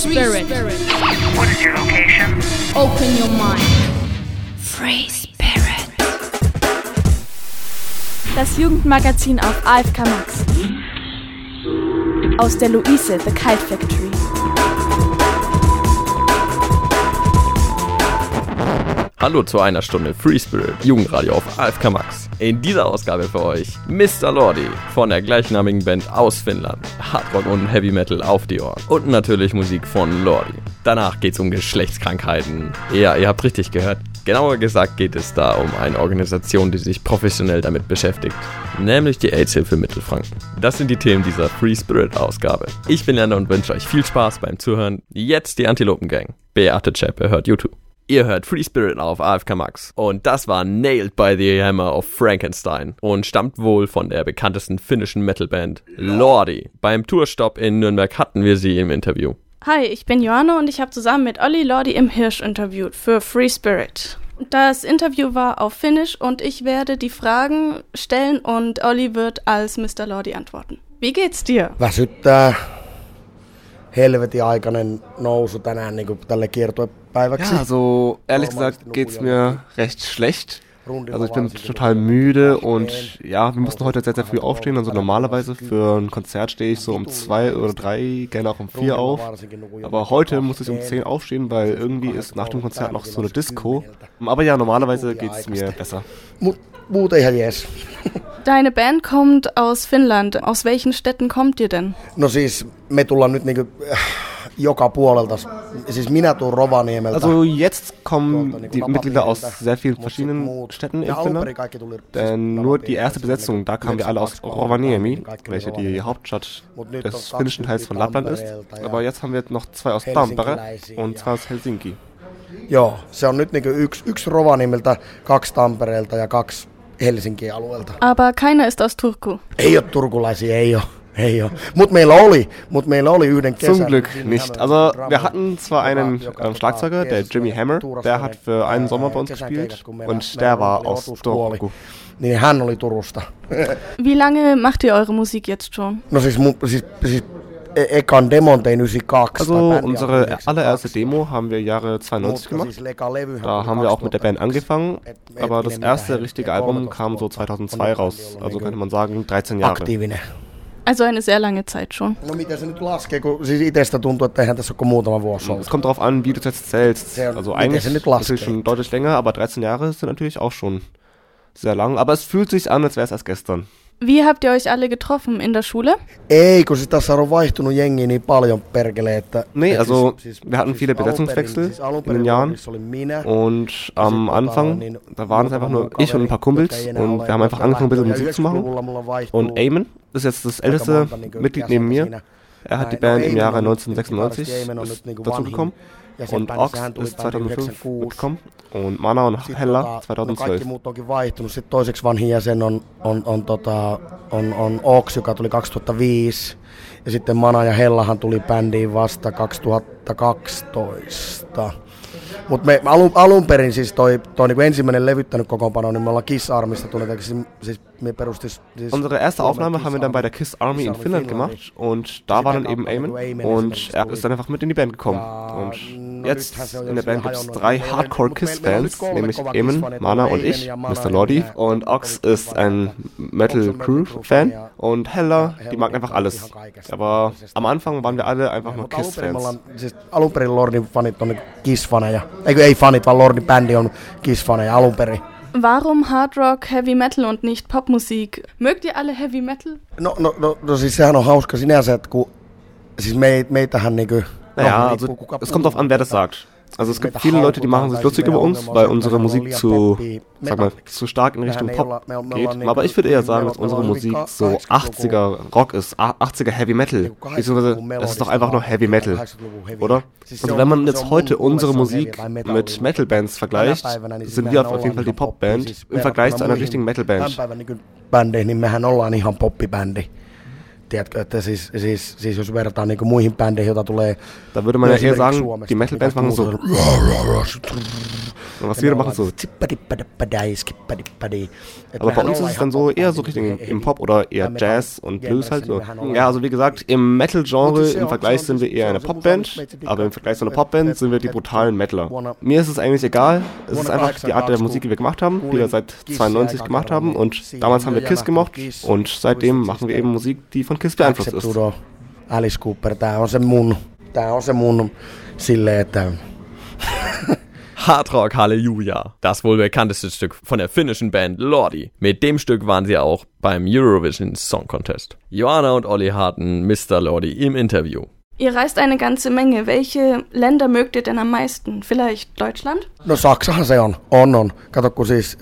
Spirit. What is your location? Open your mind. Free Spirit. Das Jugendmagazin auf AFK Max. Aus der Luise, The Kite Factory. Hallo zu einer Stunde Free Spirit Jugendradio auf AFK Max. In dieser Ausgabe für euch Mr. Lordi von der gleichnamigen Band aus Finnland. Hardrock und Heavy Metal auf die Ohren. Und natürlich Musik von Lordi. Danach geht's um Geschlechtskrankheiten. Ja, ihr habt richtig gehört. Genauer gesagt geht es da um eine Organisation, die sich professionell damit beschäftigt. Nämlich die AIDS-Hilfe Mittelfranken. Das sind die Themen dieser Free Spirit Ausgabe. Ich bin Jan und wünsche euch viel Spaß beim Zuhören. Jetzt die Antilopen Gang. Beate Zschäpe hört YouTube. Ihr hört Free Spirit auf AFK Max und das war Nailed by the Hammer of Frankenstein und stammt wohl von der bekanntesten finnischen Metalband Lordi. Beim Tourstopp in Nürnberg hatten wir sie im Interview. Hi, ich bin Johanna und ich habe zusammen mit Olli Lordi im Hirsch interviewt für Free Spirit. Das Interview war auf Finnisch und ich werde die Fragen stellen und Olli wird als Mr. Lordi antworten. Wie geht's dir? Väsyttää helvetin aikainen nousu tänään niin tälle kiertuepäiväksi. Ja, also ehrlich gesagt geht's mir recht schlecht. Also ich bin total müde und ja, wir mussten heute sehr, sehr früh aufstehen. Also normalerweise für ein Konzert stehe ich so um 2 oder 3, gerne auch um 4 auf. Aber heute musste ich um 10 aufstehen, weil irgendwie ist nach dem Konzert noch so eine Disco. Aber ja, normalerweise geht's mir besser. Muuten ihan jees. Deine Band kommt aus Finnland. Aus welchen Städten kommt ihr denn? No siis, me tullaan nyt niinku joka puolelta. Siis minä tuun Rovaniemeltä. Also jetzt kommen die Mitglieder aus sehr vielen verschiedenen Städten in Finnland. Denn nur die erste Besetzung, da kamen wir alle aus Rovaniemi, welche die Hauptstadt des finnischen Teils von Lappland ist. Aber jetzt haben wir noch 2 aus Tampere und 2 aus Helsinki. Joo, se on nyt niinku yksi Rovaniemeltä, 2 Tampereelta ja 2 Helsingin alueelta. Aber keiner ist aus Turku. Ei oo turkulaisia, ei oo. Mut meillä oli yhden kesän. Zum Glück nicht. Also wir hatten zwar einen Schlagzeuger, der Jimmy Hammer, der hat für einen Sommer bei uns gespielt und der war aus Turku. Niin hän oli Turusta. Wie lange macht ihr eure Musik jetzt schon? No siis ekan Demon tein 92. Also unsere allererste Demo haben wir Jahre 92 gemacht. Da haben wir auch mit der Band angefangen, aber das erste richtige Album kam so 2002 raus. Also könnte man sagen 13 Jahre. Aktiivinen. Also eine sehr lange Zeit schon. No miten se nyt laskee, kun siis itsestä tuntuu, että eihän tässä ole kuin muutama vuosi ollut. Es kommt darauf an, wie du es jetzt zählst. Also eigentlich natürlich schon deutlich länger, aber 13 Jahre sind natürlich auch schon sehr lang. Aber es fühlt sich an, als wäre es erst gestern. Wie habt ihr euch alle getroffen? In der Schule? Ei, kun tässä on vaihtunut jengi niin paljon perkele, että... Nee, also wir hatten viele Besetzungswechsel in den Jahren und am Anfang, da waren es einfach nur ich und ein paar Kumpels und wir haben einfach angefangen, ein bisschen Musik zu machen. Und Eamon ist jetzt das älteste Mitglied neben mir. Er hat die Band im Jahre 1996 dazugekommen. Und Ox ist 2005 mitgekommen und Mana und Hella 2012. Kaikki muut onkin vaihtunut. Sitten toiseksi vanhin jäsen on Ox, joka tuli 2005. Ja sitten Mana ja Hellahan tuli bändiin vasta 2012. Mutta me alun perin siis toi niinku ensimmäinen levyttänyt kokoonpano, niin me ollaan Kiss Armysta tunnetaan. Siis me perustis... Unsere erste Aufnahme haben wir dann bei der Kiss Army in Finnland gemacht und da war dann eben Eamon und er ist dann einfach mit in die Band gekommen. Und jetzt in der Band gibt es 3 Hardcore-Kiss-Fans, nämlich Eamon, Mana und ich, Mr. Lordi. Und Ox ist ein Metal-Crew-Fan und Hella, die mag einfach alles. Aber am Anfang waren wir alle einfach nur Kiss-Fans. Siis alun perin Lordin fanit on Kiss-faneja. Ei fanit, vaan Lordin bändi on Kiss-faneja alun perin. Warum Hard Rock, Heavy Metal und nicht Popmusik? Mögt ihr alle Heavy Metal? No siis sehän on hauska sinänsä, että kun siis meitähän niinku... Naja, also es kommt drauf an, wer das sagt. Also es gibt viele Leute, die machen sich lustig über uns, weil unsere Musik zu stark in Richtung Pop geht. Aber ich würde eher sagen, dass unsere Musik so 80er Rock ist, 80er Heavy Metal. Beziehungsweise, das ist doch einfach nur Heavy Metal, oder? Also wenn man jetzt heute unsere Musik mit Metal-Bands vergleicht, sind wir auf jeden Fall die Pop-Band im Vergleich zu einer richtigen Metal-Band. tiedätkö, että siis jos verrataan niinku muihin bändeihin, joita tulee... Da würde man ja eher sagen, die Metal-Bands machen so... Was wir machen so... Aber bei uns ist es dann so eher so Richtung im Pop oder eher Jazz und Blues halt so. Ja, also wie gesagt, im Metal-Genre im Vergleich sind wir eher eine Popband, aber im Vergleich zu einer Popband sind wir die brutalen Metaler. Mir ist es eigentlich egal, es ist einfach die Art der Musik, die wir gemacht haben, die wir seit 92 gemacht haben und damals haben wir Kiss gemocht und seitdem machen wir eben Musik, die von Kiss beeinflusst ist. Alice Cooper, tää on se mun silleen, että... Hardrock Halleluja, das wohl bekannteste Stück von der finnischen Band Lordi. Mit dem Stück waren sie auch beim Eurovision Song Contest. Joanna und Olli hatten Mr. Lordi im Interview. Ihr reist eine ganze Menge. Welche Länder mögt ihr denn am meisten? Vielleicht Deutschland? No Saksahan se on. Kato kun siis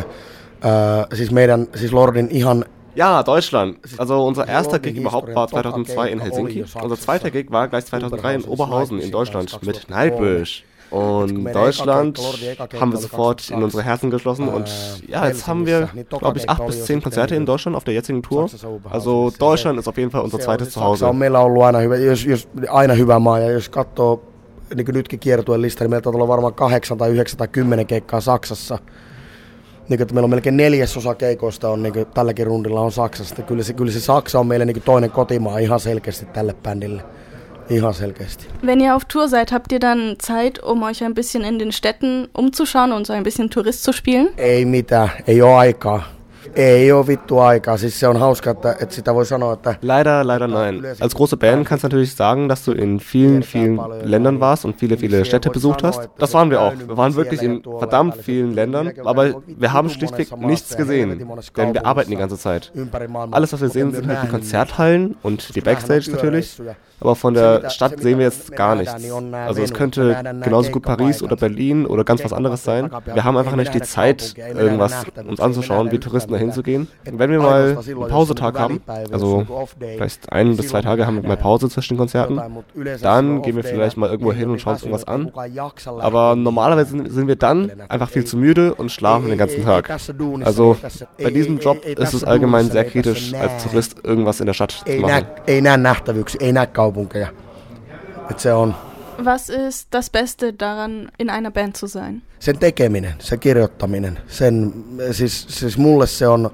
Lordin ihan... Ja, Deutschland. Also unser erster Gig überhaupt war 2002 in Helsinki. Unser zweiter Gig war gleich 2003 in Oberhausen in Deutschland mit Nightwish. Und Deutschland haben wir sofort in unsere Herzen geschlossen und ja, jetzt haben wir, glaube ich, 8 bis 10 Konzerte in Deutschland auf der jetzigen Tour. Also Deutschland ist auf jeden Fall unser zweites Zuhause. Meillä on ollut aina hyvä maa ja jos katsoo niin kuin nytkin kiertueen lista, niin meiltä on ollut varmaan 8 tai 9 tai 10 keikkaa Saksassa. Niin, että meillä on melkein 4/4 keikoista on, niin kuin, tälläkin rundilla on Saksasta. Kyllä se Saksa on meille niin kuin toinen kotimaa ihan selkeästi tälle bändille. Ihan selkeästi. Wenn ihr auf Tour seid, habt ihr dann Zeit, um euch ein bisschen in den Städten umzuschauen und so ein bisschen Tourist zu spielen? Ei mitään, ei ole aikaa. Ei ole vittu aikaa, siis se on hauska, että sitä voi sanoa, että... Leider nein. Als große Band kannst du natürlich sagen, dass du in vielen Ländern warst und viele Städte besucht hast. Das waren wir auch. Wir waren wirklich in verdammt vielen Ländern, aber wir haben schlichtweg nichts gesehen, denn wir arbeiten die ganze Zeit. Alles, was wir sehen, sind halt die Konzerthallen und die Backstage natürlich, aber von der Stadt sehen wir jetzt gar nichts. Also es könnte genauso gut Paris oder Berlin oder ganz was anderes sein. Wir haben einfach nicht die Zeit, irgendwas uns anzuschauen, wie Touristen dahin zu gehen. Wenn wir mal einen Pausetag haben, also vielleicht 1 bis 2 Tage haben wir mal Pause zwischen den Konzerten, dann gehen wir vielleicht mal irgendwo hin und schauen uns irgendwas an. Aber normalerweise sind wir dann einfach viel zu müde und schlafen den ganzen Tag. Also bei diesem Job ist es allgemein sehr kritisch, als Tourist irgendwas in der Stadt zu machen. Ei näe nähtävyyksiä, ei näe kaupunkeja. Et se on. Was ist das Beste daran, in einer Band zu sein? Sen tekeminen, se kirjoittaminen. Siis mulle se on...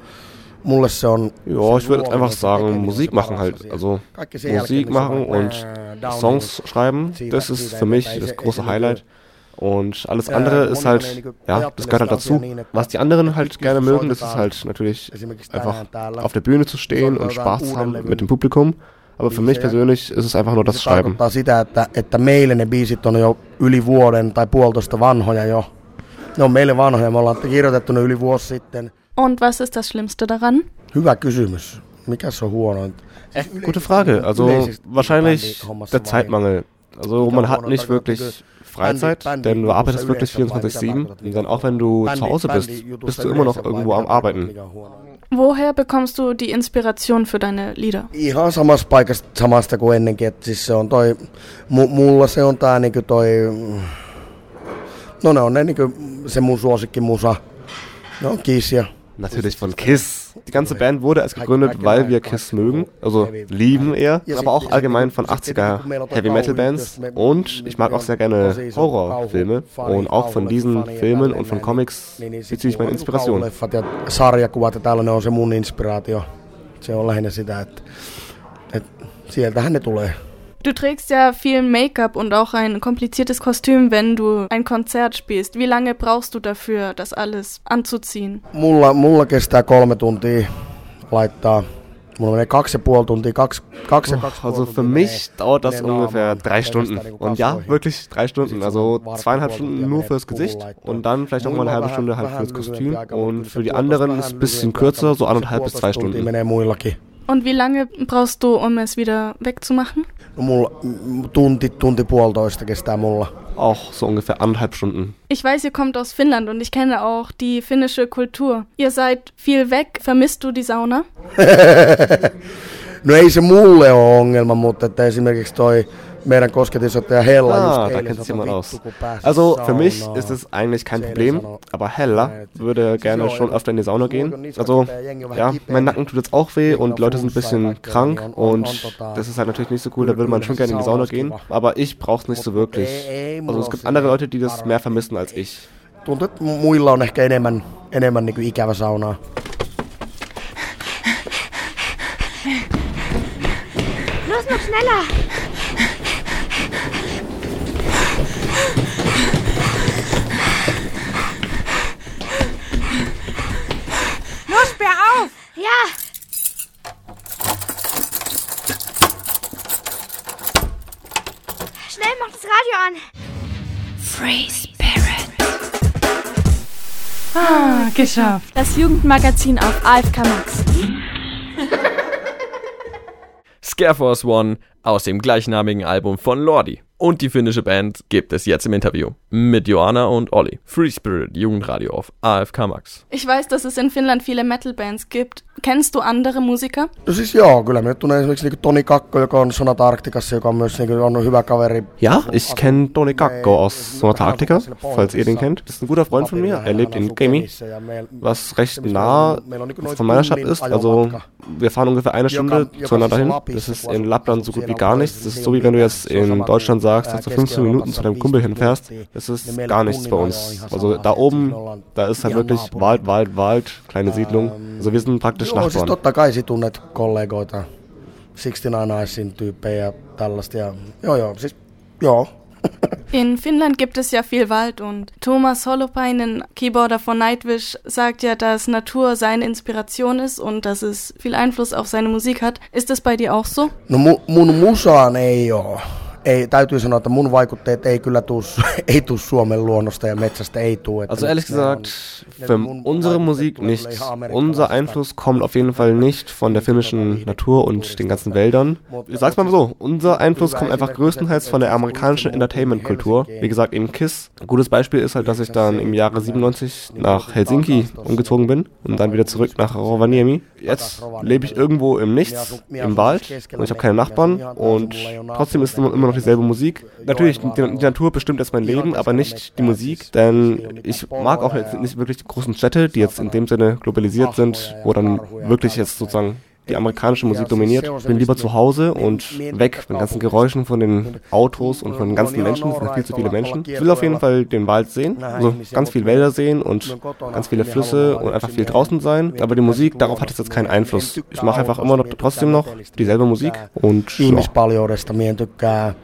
Ja, ich würde einfach sagen, Musik machen halt. Also Musik machen und Songs schreiben, das ist für mich das große Highlight. Und alles andere ist halt, ja, das gehört halt dazu. Was die anderen halt gerne mögen, das ist halt natürlich einfach auf der Bühne zu stehen und Spaß zu haben mit dem Publikum. Aber für mich persönlich ist es einfach nur das Schreiben. Das sitä, että meille ne biisit on jo yli vuoden tai puolitoista vanhoja jo. Ne on meille vanhoja, me ollaan kirjoitettu ne yli vuosi sitten. Und was ist das Schlimmste daran? Hyvä kysymys. Mikäs on huono? Gute Frage. Also wahrscheinlich der Zeitmangel. Also man hat nicht wirklich Freizeit, denn du arbeitest wirklich 24/7. Und dann auch wenn du zu Hause bist, bist du immer noch irgendwo am Arbeiten. Woher bekommst du die Inspiration für deine Lieder? Ihan samasta paikasta, samasta kuin ennenkin, että siis se on toi, mulla se on tää niinku toi, no ne on ne niinku se mun suosikkimusa, ne on Kiss ja. Natürlich von Kiss. Die ganze Band wurde erst gegründet, weil wir Kiss mögen, also lieben eher, aber auch allgemein von 80er Heavy Metal Bands und ich mag auch sehr gerne Horrorfilme und auch von diesen Filmen und von Comics beziehe ich meine Inspiration. Sarjakuvat ja tällainen on se mun inspiraatio. Se on lähinnä sitä, että sieltähän ne tulee. Du trägst ja viel Make-up und auch ein kompliziertes Kostüm, wenn du ein Konzert spielst. Wie lange brauchst du dafür, das alles anzuziehen? Mulla kestää 3 tuntia laittaa. Mulla menee 2,5 tuntia, 2,5 Also für mich dauert das ungefähr 3 Stunden. Und ja, wirklich 3 Stunden. Also 2,5 Stunden nur fürs Gesicht und dann vielleicht noch mal eine halbe Stunde halt fürs Kostüm. Und für die anderen ist es ein bisschen kürzer, so 1,5 bis 2 Stunden. Und wie lange brauchst du, um es wieder wegzumachen? Mulla tunti puolitoista kestää mulla. Auch so ungefähr 1,5 Stunden. Ich weiß, ihr kommt aus Finnland und ich kenne auch die finnische Kultur. Ihr seid viel weg. Vermisst du die Sauna? No ei se mulle ole ongelma, mutta että esimerkiksi toi meidän kosketinsoittaja Hella da kennt sich jemand aus. Also für mich ist es eigentlich kein Problem, aber Hella würde gerne schon öfter in die Sauna gehen. Also ja, mein Nacken tut jetzt auch weh und Leute sind ein bisschen krank und das ist halt natürlich nicht so cool, da würde man schon gerne in die Sauna gehen, aber ich brauch's nicht so wirklich. Also es gibt andere Leute, die das mehr vermissen als ich. Tuntuu, että muilla on ehkä enemmän niin kuin ikävä saunaa. Los, noch schneller! Los, sperr auf! Ja! Schnell, mach das Radio an! Free Spirit. Geschafft. Das Jugendmagazin auf AFK Max. Scareforce One aus dem gleichnamigen Album von Lordi. Und die finnische Band gibt es jetzt im Interview mit Joanna und Olli. Free Spirit Jugendradio auf AFK Max. Ich weiß, dass es in Finnland viele Metal-Bands gibt. Kennst du andere Musiker? No siis joo, kyllä minä tunnen esimerkiksi niin Toni Kakko, joka on Sonata Arcticassa, joka on myös niin on hyvä kaveri. Ja, ich kenne Toni Kakko aus Sonata Arctica, falls ihr den kennt. Das ist ein guter Freund von mir, er lebt in Kemi, was recht nah von meiner Stadt ist. Also wir fahren ungefähr eine Stunde zueinander hin. Das ist in Lappland so gut wie gar nichts. Das ist so wie wenn du jetzt in Deutschland sagst, dass du 15 Minuten zu deinem Kumpel hinfährst. Das ist gar nichts bei uns. Also da oben, da ist halt wirklich Wald, kleine Siedlung. Also wir sind praktisch Joo, siis Nachbarn. totta kai sit tunnet kollegoita, 69 Eyes'in tyyppejä ja tällaista. Ja, joo. In Finnland gibt es ja viel Wald und Thomas Holopainen, Keyboarder von Nightwish, sagt ja, dass Natur seine Inspiration ist und dass es viel Einfluss auf seine Musik hat. Ist das bei dir auch so? No mun musaan ei oo. Ei, täytyy sanoa, että mun vaikutteet ei kyllä tuu Suomen luonnosta ja metsästä ei tuu. Also ehrlich gesagt, für unsere Musik nicht. Unser Einfluss kommt auf jeden Fall nicht von der finnischen Natur und den ganzen Wäldern. Ich sag's mal so, unser Einfluss kommt einfach größtenteils von der amerikanischen Entertainment-Kultur. Wie gesagt, eben KISS. Ein gutes Beispiel ist halt, dass ich dann im Jahre 97 nach Helsinki umgezogen bin und dann wieder zurück nach Rovaniemi. Jetzt lebe ich irgendwo im Nichts, im Wald und ich habe keine Nachbarn und trotzdem ist immer noch dieselbe Musik. Natürlich, die Natur bestimmt jetzt mein Leben, aber nicht die Musik, denn ich mag auch nicht wirklich die großen Städte, die jetzt in dem Sinne globalisiert sind, wo dann wirklich jetzt sozusagen die amerikanische Musik dominiert. Ich bin lieber zu Hause und weg von den ganzen Geräuschen von den Autos und von den ganzen Menschen. Es sind viel zu viele Menschen. Ich will auf jeden Fall den Wald sehen, also ganz viele Wälder sehen und ganz viele Flüsse und einfach viel draußen sein. Aber die Musik, darauf hat es jetzt keinen Einfluss. Ich mache einfach immer noch trotzdem noch dieselbe Musik und ihmispaljoudesta, mie tykkää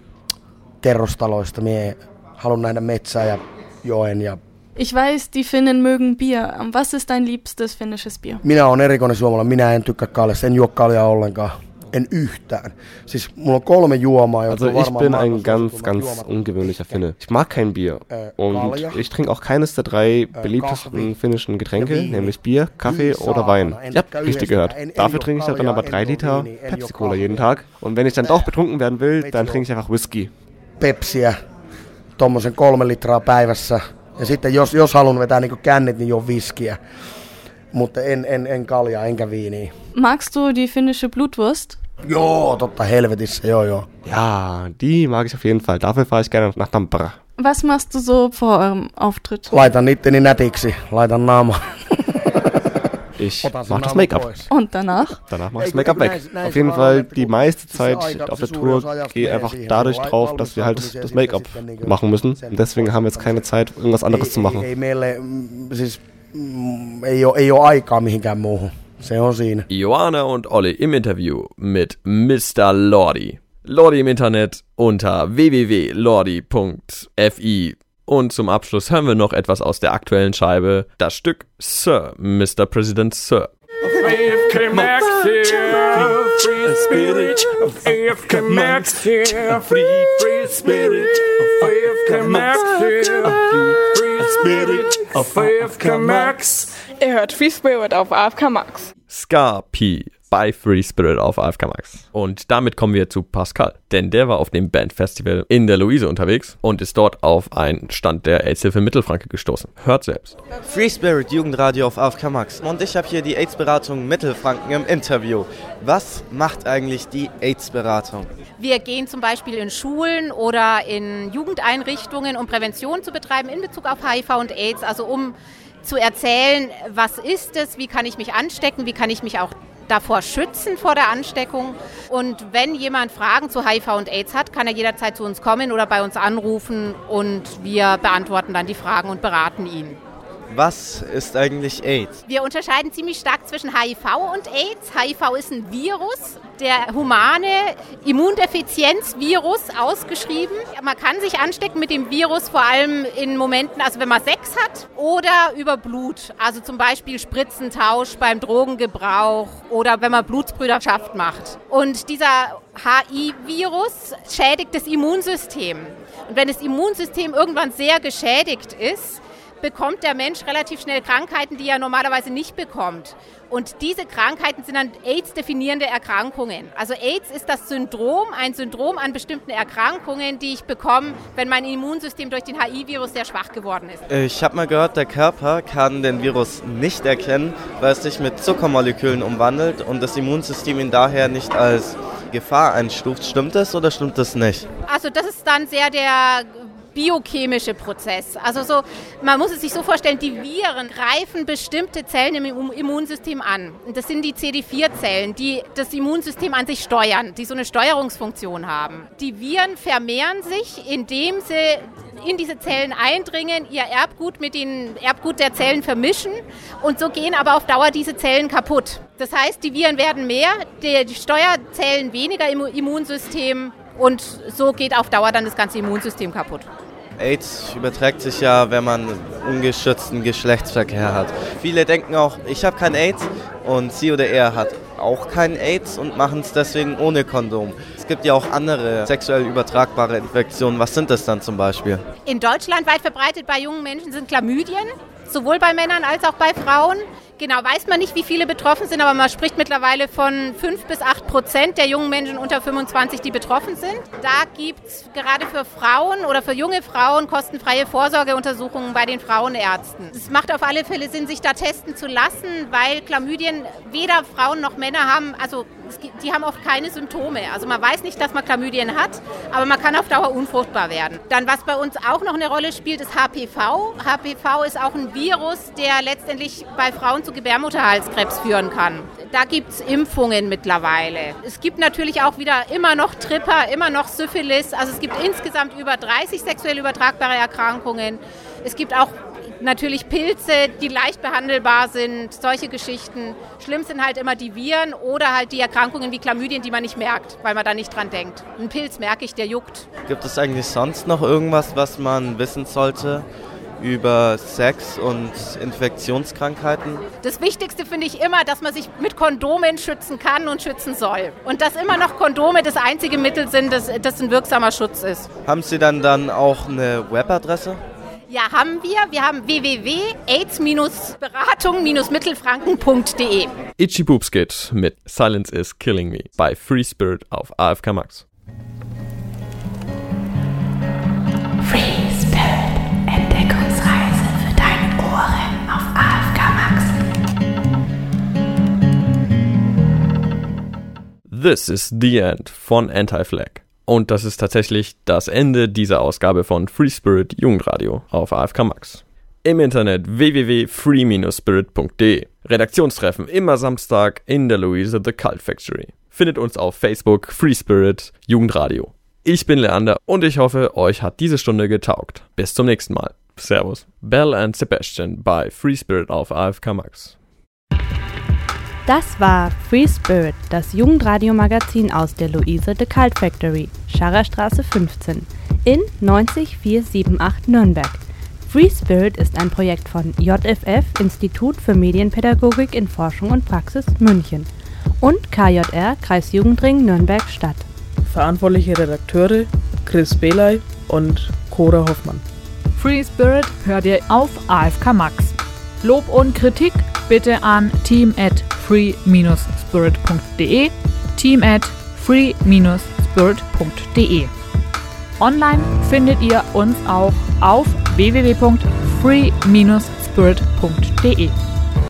kerrostaloista, mie haluan nähdä metsää ja joen ja Ich weiß, die Finnen mögen Bier. Was ist dein liebstes finnisches Bier? minä olen erikoinen suomalainen, minä en tykkää kaljasta, en juo kaljaa ollenkaan. En yhtään. Siis mulla on 3 juomaa, jotka Also ich bin ein ganz ungewöhnlicher Finne. Ich mag kein Bier und ich trinke auch keines der 3 beliebtesten finnischen Getränke, nämlich Bier, Kaffee oder Wein. Ich hab richtig gehört. Dafür trinke ich dann aber 3 Liter Pepsi-Cola jeden Tag. Und wenn ich dann doch betrunken werden will, dann trinke ich einfach Whisky. Pepsiä, tommosen 3 litraa päivässä. Ja sitten jos haluan vetää niinku kännit, niin juon viskiä. Mutta en kaljaa enkä viiniä. Magst du die finnische Blutwurst? Joo, totta helvetissä, joo. Ja, die mag ich auf jeden Fall. Dafür fahre ich gerne nach Tampere. Was machst du so vor eurem Auftritt? Laitan itteni nätiksi, laitan naama. Ich mache das Make-up. Und danach? Danach mache ich das Make-up weg. Auf jeden Fall die meiste Zeit auf der Tour gehe einfach dadurch drauf, dass wir halt das Make-up machen müssen. Und deswegen haben wir jetzt keine Zeit, irgendwas anderes zu machen. Ei oo aikaa mihinkään muuhun. Se on siinä. Joanna und Olli im Interview mit Mr. Lordi. Lordi im Internet unter www.lordi.fi. Und zum Abschluss hören wir noch etwas aus der aktuellen Scheibe. Das Stück Sir, Mr. President Sir. AFK Max here, free spirit. AFK Max here, free spirit. AFK Max here, free spirit. AFK Max. Ihr hört Free Spirit auf AFK Max. Ska P bei Free Spirit auf AFK Max. Und damit kommen wir zu Pascal, denn der war auf dem Bandfestival in der Luise unterwegs und ist dort auf einen Stand der AIDS-Hilfe Mittelfranke gestoßen. Hört selbst. Free Spirit Jugendradio auf AFK Max und ich habe hier die AIDS-Beratung Mittelfranken im Interview. Was macht eigentlich die AIDS-Beratung? Wir gehen zum Beispiel in Schulen oder in Jugendeinrichtungen, um Prävention zu betreiben in Bezug auf HIV und AIDS, also um zu erzählen, was ist es, wie kann ich mich anstecken, wie kann ich mich auch davor schützen vor der Ansteckung. Und wenn jemand Fragen zu HIV und AIDS hat, kann er jederzeit zu uns kommen oder bei uns anrufen und wir beantworten dann die Fragen und beraten ihn. Was ist eigentlich AIDS? Wir unterscheiden ziemlich stark zwischen HIV und AIDS. HIV ist ein Virus, der humane Immundefizienzvirus ausgeschrieben. Man kann sich anstecken mit dem Virus vor allem in Momenten, also wenn man Sex hat oder über Blut. Also zum Beispiel Spritzentausch beim Drogengebrauch oder wenn man Blutsbrüderschaft macht. Und dieser HIV-Virus schädigt das Immunsystem. Und wenn das Immunsystem irgendwann sehr geschädigt ist, bekommt der Mensch relativ schnell Krankheiten, die er normalerweise nicht bekommt. Und diese Krankheiten sind dann AIDS-definierende Erkrankungen. Also AIDS ist das Syndrom, ein Syndrom an bestimmten Erkrankungen, die ich bekomme, wenn mein Immunsystem durch den HIV-Virus sehr schwach geworden ist. Ich habe mal gehört, der Körper kann den Virus nicht erkennen, weil es sich mit Zuckermolekülen umwandelt und das Immunsystem ihn daher nicht als Gefahr einstuft. Stimmt das oder stimmt das nicht? Also das ist dann sehr der biochemische Prozess. Also man muss es sich so vorstellen, die Viren greifen bestimmte Zellen im Immunsystem an. Und das sind die CD4-Zellen, die das Immunsystem an sich steuern, die so eine Steuerungsfunktion haben. Die Viren vermehren sich, indem sie in diese Zellen eindringen, ihr Erbgut mit dem Erbgut der Zellen vermischen und so gehen aber auf Dauer diese Zellen kaputt. Das heißt, die Viren werden mehr, die Steuerzellen weniger im Immunsystem und so geht auf Dauer dann das ganze Immunsystem kaputt. AIDS überträgt sich ja, wenn man ungeschützten Geschlechtsverkehr hat. Viele denken auch, ich habe kein AIDS und sie oder er hat auch kein AIDS und machen es deswegen ohne Kondom. Es gibt ja auch andere sexuell übertragbare Infektionen. Was sind das dann zum Beispiel? In Deutschland weit verbreitet bei jungen Menschen sind Chlamydien, sowohl bei Männern als auch bei Frauen. Genau, weiß man nicht, wie viele betroffen sind, aber man spricht mittlerweile von 5-8% der jungen Menschen unter 25, die betroffen sind. Da gibt es gerade für Frauen oder für junge Frauen kostenfreie Vorsorgeuntersuchungen bei den Frauenärzten. Es macht auf alle Fälle Sinn, sich da testen zu lassen, weil Chlamydien weder Frauen noch Männer haben, also die haben oft keine Symptome. Also man weiß nicht, dass man Chlamydien hat, aber man kann auf Dauer unfruchtbar werden. Dann, was bei uns auch noch eine Rolle spielt, ist HPV. HPV ist auch ein Virus, der letztendlich bei Frauen zu Gebärmutterhalskrebs führen kann. Da gibt es Impfungen mittlerweile. Es gibt natürlich auch wieder immer noch Tripper, immer noch Syphilis. Also es gibt insgesamt über 30 sexuell übertragbare Erkrankungen. Es gibt auch natürlich Pilze, die leicht behandelbar sind, solche Geschichten. Schlimm sind halt immer die Viren oder halt die Erkrankungen wie Chlamydien, die man nicht merkt, weil man da nicht dran denkt. Ein Pilz merke ich, der juckt. Gibt es eigentlich sonst noch irgendwas, was man wissen sollte über Sex und Infektionskrankheiten? Das Wichtigste finde ich immer, dass man sich mit Kondomen schützen kann und schützen soll. Und dass immer noch Kondome das einzige Mittel sind, das ein wirksamer Schutz ist. Haben Sie dann auch eine Webadresse? Ja, haben wir. Wir haben www.aids-beratung-mittelfranken.de. Itchy Boobs geht mit Silence is Killing Me bei Free Spirit auf AFK Max. Free Spirit, Entdeckungsreise für deine Ohren auf AFK Max. This is the end von Anti-Flag. Und das ist tatsächlich das Ende dieser Ausgabe von Free Spirit Jugendradio auf AFK Max. Im Internet www.free-spirit.de. Redaktionstreffen immer Samstag in der Luise The Cult Factory. Findet uns auf Facebook Free Spirit Jugendradio. Ich bin Leander und ich hoffe, euch hat diese Stunde getaugt. Bis zum nächsten Mal. Servus. Belle and Sebastian bei Free Spirit auf AFK Max. Das war Free Spirit, das Jugendradio-Magazin aus der Luise The Cult Factory, Scharrerstraße 15, in 90478 Nürnberg. Free Spirit ist ein Projekt von JFF, Institut für Medienpädagogik in Forschung und Praxis, München, und KJR, Kreisjugendring Nürnberg-Stadt. Verantwortliche Redakteure Chris Beley und Cora Hoffmann. Free Spirit hört ihr auf AFK Max. Lob und Kritik bitte an team@freespirit.de. free-spirit.de, team@free-spirit.de. Online findet ihr uns auch auf www.free-spirit.de.